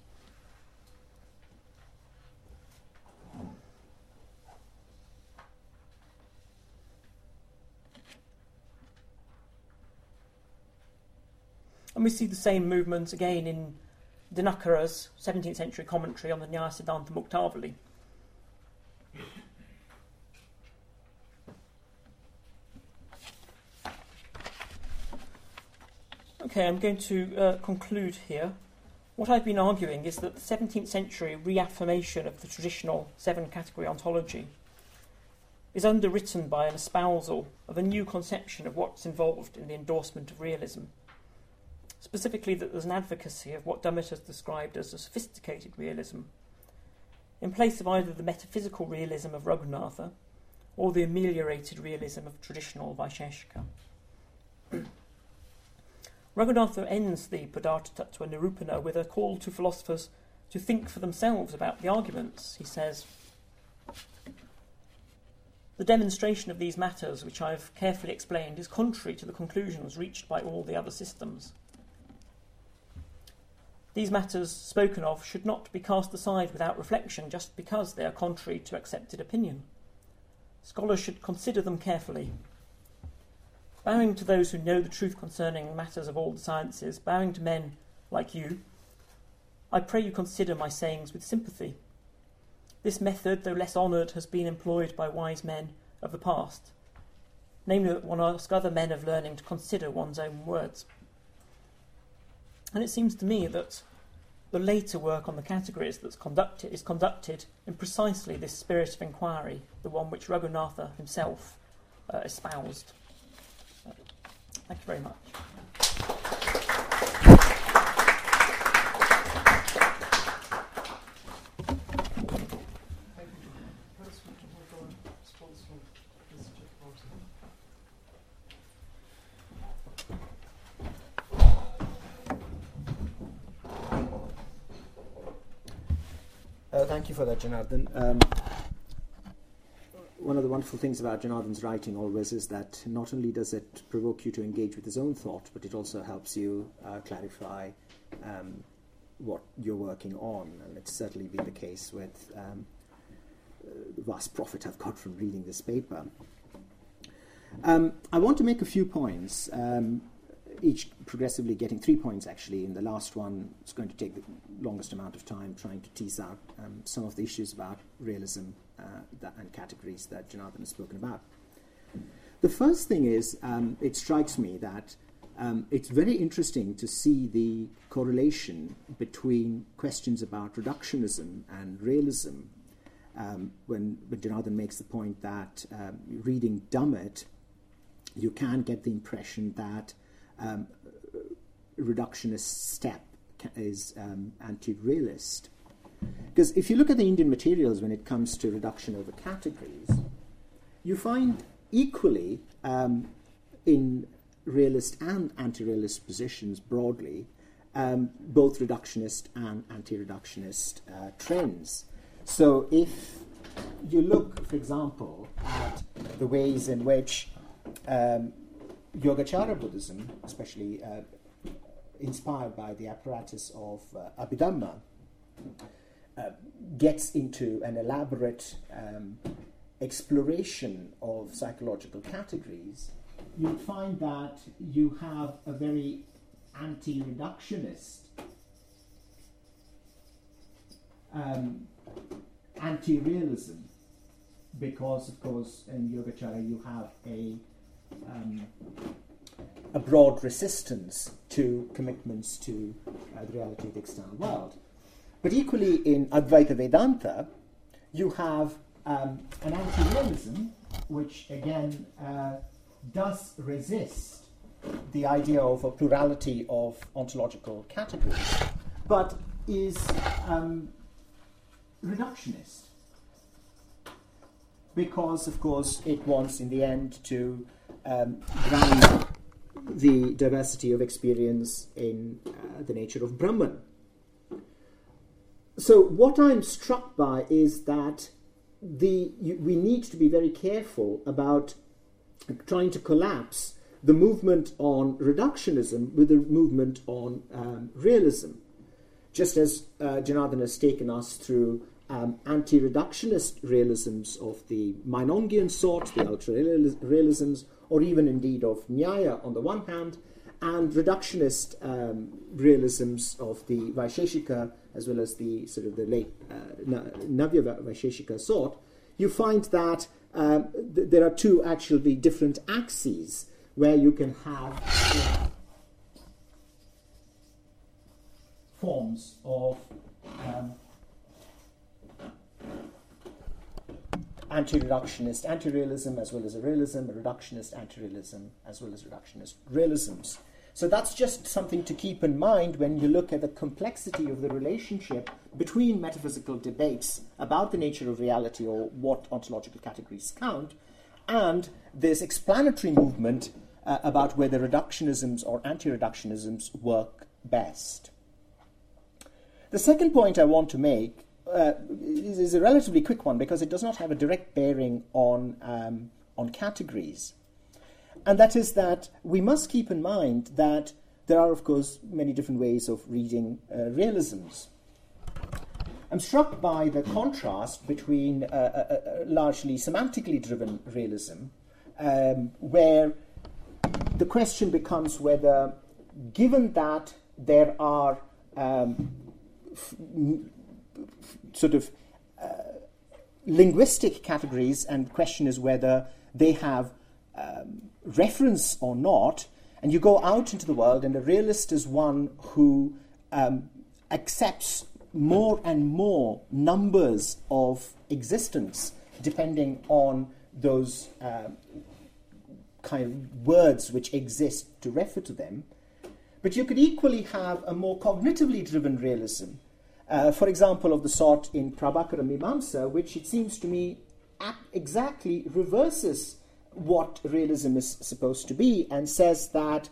And we see the same movement again in Dinakara's 17th century commentary on the Nyaya Siddhanta Muktavali. Okay, I'm going to conclude here. What I've been arguing is that the 17th century reaffirmation of the traditional 7-category ontology is underwritten by an espousal of a new conception of what's involved in the endorsement of realism. Specifically, that there's an advocacy of what Dummett has described as a sophisticated realism, in place of either the metaphysical realism of Raghunatha or the ameliorated realism of traditional Vaisheshika. Raghunatha ends the Padartha Tattva Nirupana with a call to philosophers to think for themselves about the arguments. He says, "The demonstration of these matters, which I have carefully explained, is contrary to the conclusions reached by all the other systems. These matters spoken of should not be cast aside without reflection just because they are contrary to accepted opinion. Scholars should consider them carefully. Bowing to those who know the truth concerning matters of all the sciences, bowing to men like you, I pray you consider my sayings with sympathy. This method, though less honoured, has been employed by wise men of the past, namely that one asks other men of learning to consider one's own words." And it seems to me that the later work on the categories is conducted in precisely this spirit of inquiry, the one which Raghunatha himself espoused. Thank you very much. Thank you for that, Janardhan. One of the wonderful things about Janardhan's writing always is that not only does it provoke you to engage with his own thought, but it also helps you clarify what you're working on. And it's certainly been the case with the vast profit I've got from reading this paper. I want to make a few points, each progressively getting 3 points actually. In the last one, it's going to take the longest amount of time trying to tease out some of the issues about realism and categories that Janardhan has spoken about. The first thing is, it strikes me that it's very interesting to see the correlation between questions about reductionism and realism when Janardhan makes the point that reading Dummett, you can get the impression that reductionist step is anti-realist. Because if you look at the Indian materials when it comes to reduction over categories, you find equally in realist and anti-realist positions broadly, both reductionist and anti-reductionist trends. So if you look, for example, at the ways in which Yogacara Buddhism, especially inspired by the apparatus of Abhidhamma, gets into an elaborate exploration of psychological categories, you'll find that you have a very anti-reductionist, anti-realism because, of course, in Yogacara you have a broad resistance to commitments to the reality of the external world. But equally in Advaita Vedanta, you have an anti-realism which again does resist the idea of a plurality of ontological categories, but is reductionist, because, of course, it wants in the end to ground the diversity of experience in the nature of Brahman. So what I'm struck by is that we need to be very careful about trying to collapse the movement on reductionism with the movement on realism. Just as Janardhan has taken us through anti-reductionist realisms of the Meinongian sort, the ultra-realisms, or even indeed of Nyaya on the one hand, and reductionist realisms of the Vaisheshika as well as the sort of the late Navya Vaisheshika sort, you find that there are two actually different axes where you can have forms of anti-reductionist anti-realism as well as a realism, a reductionist anti-realism as well as reductionist realisms. So that's just something to keep in mind when you look at the complexity of the relationship between metaphysical debates about the nature of reality or what ontological categories count, and this explanatory movement about whether reductionisms or anti-reductionisms work best. The second point I want to make is a relatively quick one because it does not have a direct bearing on categories. And that is that we must keep in mind that there are, of course, many different ways of reading realisms. I'm struck by the contrast between a largely semantically driven realism, where the question becomes whether, given that there are linguistic categories, and the question is whether they have reference or not, and you go out into the world, and a realist is one who accepts more and more numbers of existence depending on those kind of words which exist to refer to them. But you could equally have a more cognitively driven realism, for example, of the sort in Prabhakara Mimamsa, which it seems to me exactly reverses what realism is supposed to be, and says that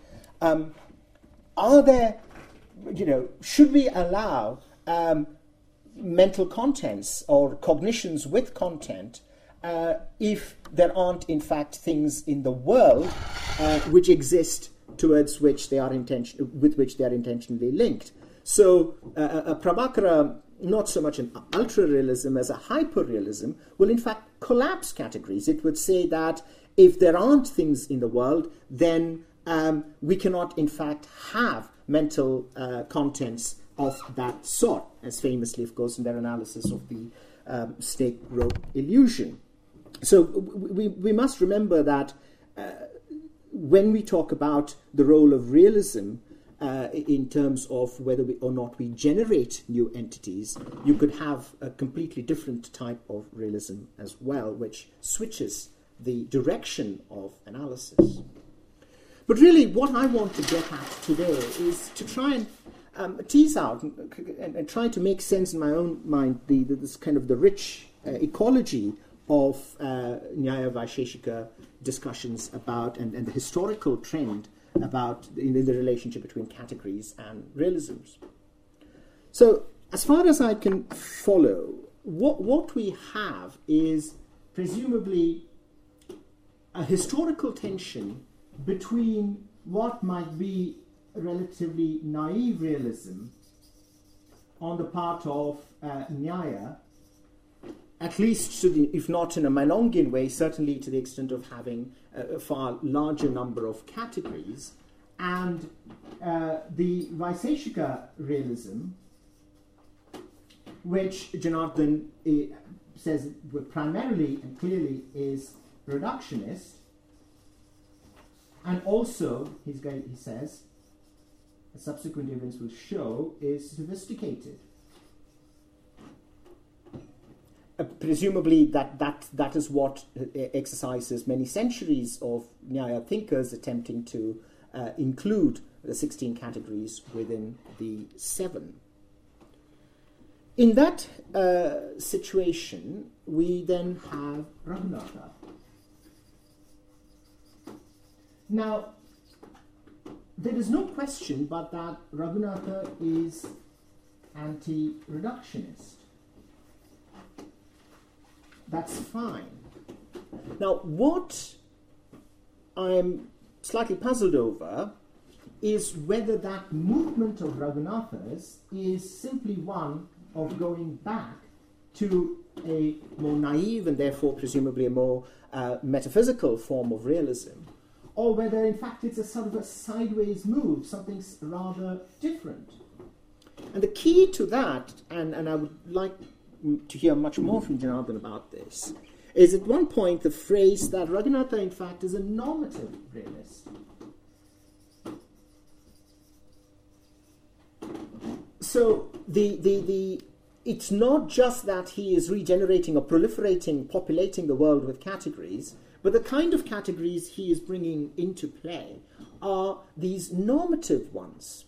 should we allow mental contents or cognitions with content if there aren't in fact things in the world which exist towards which they are with which they are intentionally linked. So a Prabhakara, not so much an ultra-realism as a hyper-realism, will in fact collapse categories. It would say that if there aren't things in the world, then we cannot in fact have mental contents of that sort, as famously, of course, in their analysis of the snake-rope illusion. So we must remember that when we talk about the role of realism in terms of whether or not we generate new entities, you could have a completely different type of realism as well, which switches the direction of analysis. But really, what I want to get at today is to try and tease out and try to make sense in my own mind this kind of the rich ecology of Nyaya Vaisheshika discussions about and the historical trend about in the relationship between categories and realisms. So, as far as I can follow, what we have is presumably a historical tension between what might be a relatively naive realism on the part of Nyaya, at least if not in a Meinongian way, certainly to the extent of having a far larger number of categories, and the Vaisheshika realism, which Janardhan says primarily and clearly is reductionist, and also he says, as subsequent events will show, is sophisticated. Presumably that is what exercises many centuries of Nyaya thinkers attempting to include the 16 categories within the 7. In that situation, we then have Raghunatha. Now, there is no question but that Raghunatha is anti-reductionist. That's fine. Now, what I'm slightly puzzled over is whether that movement of Raghunatha's is simply one of going back to a more naive and therefore presumably a more metaphysical form of realism, or whether in fact it's a sort of a sideways move, something rather different. And the key to that, and I would like to hear much more from Janardhan about this, is at one point the phrase that Raghunatha in fact is a normative realist. So it's not just that he is regenerating or proliferating, populating the world with categories, but the kind of categories he is bringing into play are these normative ones.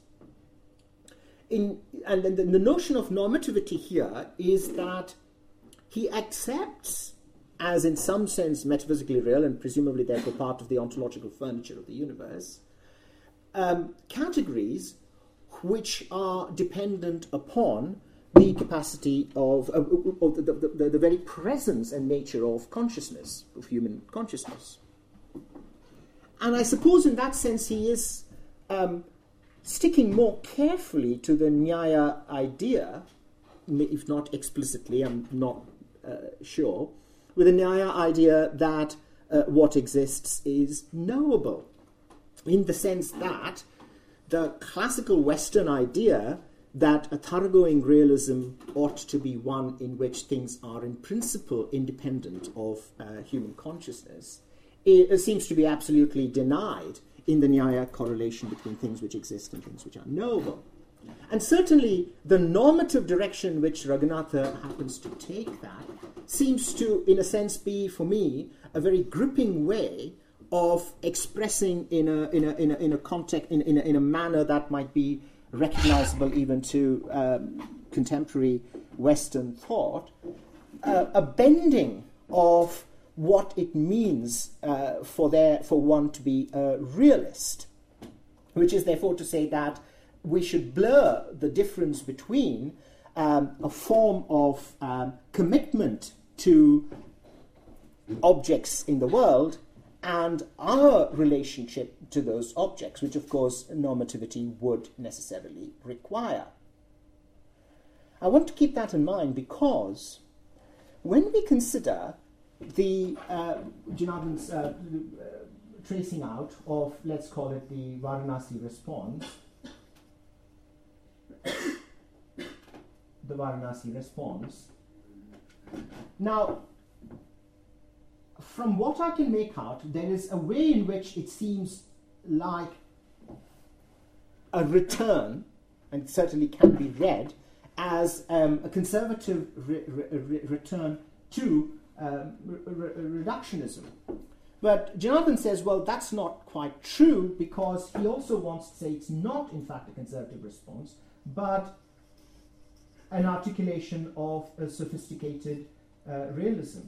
And the notion of normativity here is that he accepts, as in some sense metaphysically real and presumably therefore part of the ontological furniture of the universe, categories which are dependent upon the capacity of the very presence and nature of consciousness, of human consciousness. And I suppose in that sense he is sticking more carefully to the Nyaya idea, if not explicitly, I'm not sure, with the Nyaya idea that what exists is knowable, in the sense that the classical Western idea that a thoroughgoing realism ought to be one in which things are in principle independent of human consciousness, it seems to be absolutely denied in the Nyaya correlation between things which exist and things which are knowable. And certainly the normative direction which Raghunatha happens to take that seems to, in a sense, be, for me, a very gripping way of expressing in a context, in a manner that might be recognizable even to contemporary Western thought, a bending of what it means for one to be a realist, which is therefore to say that we should blur the difference between a form of commitment to objects in the world and our relationship to those objects, which of course normativity would necessarily require. I want to keep that in mind because when we consider the Janardhan's tracing out of, let's call it the Varanasi response, now, from what I can make out, there is a way in which it seems like a return, and it certainly can be read as a conservative return to reductionism. But Janardhan says, well, that's not quite true, because he also wants to say it's not, in fact, a conservative response, but an articulation of a sophisticated realism.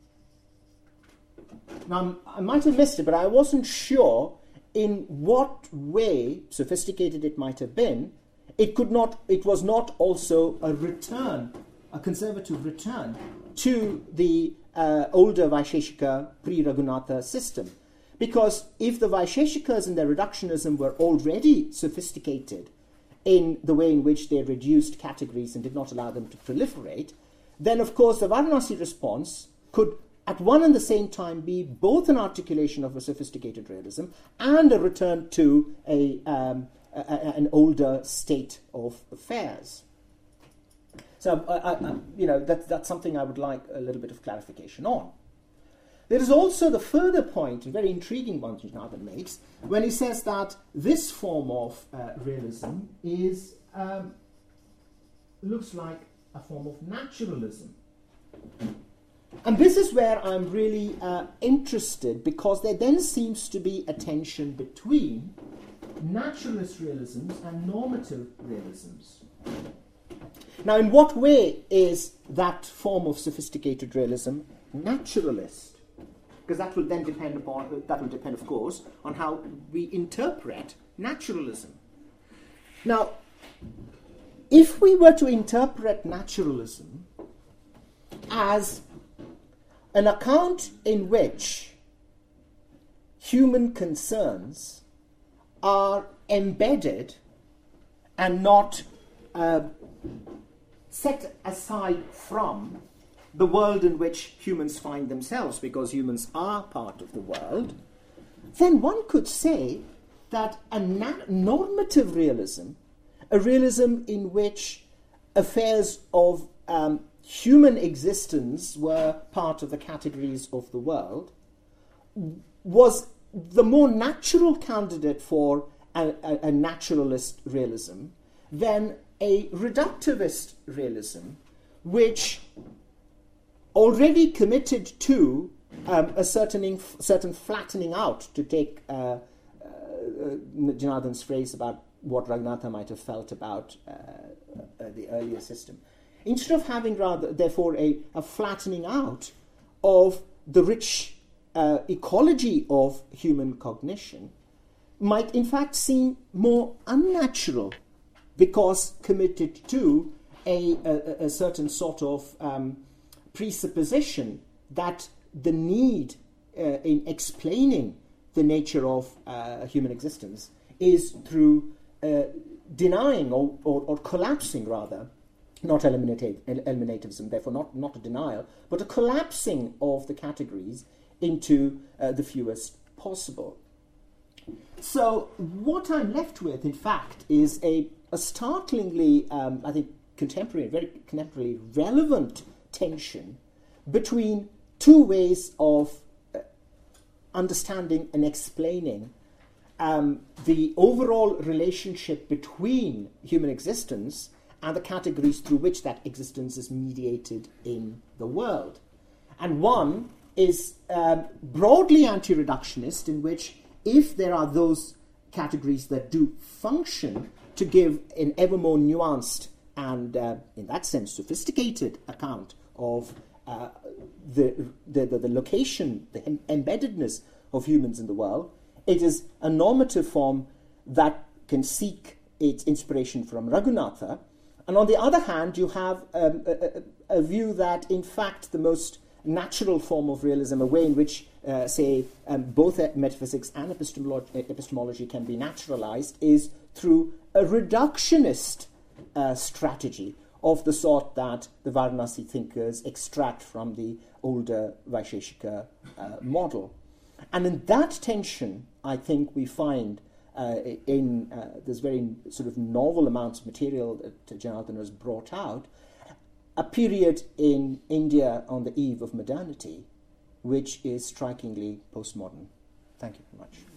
Now, I might have missed it, but I wasn't sure in what way, sophisticated it might have been, it was not also a return, a conservative return to the older Vaisheshika pre-Raghunatha system. Because if the Vaisheshikas in their reductionism were already sophisticated in the way in which they reduced categories and did not allow them to proliferate, then of course the Varanasi response could at one and the same time be both an articulation of a sophisticated realism and a return to an older state of affairs. So, that's something I would like a little bit of clarification on. There is also the further point, a very intriguing one Janardhan makes, when he says that this form of realism is looks like a form of naturalism. And this is where I'm really interested, because there then seems to be a tension between naturalist realisms and normative realisms. Now, in what way is that form of sophisticated realism naturalist? Because that will then depend, of course, on how we interpret naturalism. Now, if we were to interpret naturalism as an account in which human concerns are embedded and not set aside from the world in which humans find themselves, because humans are part of the world, then one could say that a normative realism, a realism in which affairs of human existence were part of the categories of the world, was the more natural candidate for a naturalist realism than a reductivist realism, which already committed to a certain flattening out, to take Janardhan's phrase about what Raghunatha might have felt about the earlier system. Instead of having therefore a flattening out of the rich ecology of human cognition, might in fact seem more unnatural, because committed to a certain sort of presupposition that the need in explaining the nature of human existence is through denying or collapsing, rather, not eliminativism, therefore not a denial, but a collapsing of the categories into the fewest possible. So what I'm left with, in fact, is a startlingly, I think, very contemporary, relevant tension between two ways of understanding and explaining the overall relationship between human existence and the categories through which that existence is mediated in the world. And one is broadly anti-reductionist, in which if there are those categories that do function to give an ever more nuanced and, in that sense, sophisticated account of the location, the embeddedness of humans in the world, it is a normative form that can seek its inspiration from Raghunatha. And on the other hand, you have a view that, in fact, the most natural form of realism, a way in which, both metaphysics and epistemology can be naturalized, is through a reductionist strategy of the sort that the Varanasi thinkers extract from the older Vaisheshika model. And in that tension, I think we find in this very sort of novel amounts of material that Janardhan has brought out, a period in India on the eve of modernity, which is strikingly postmodern. Thank you very much.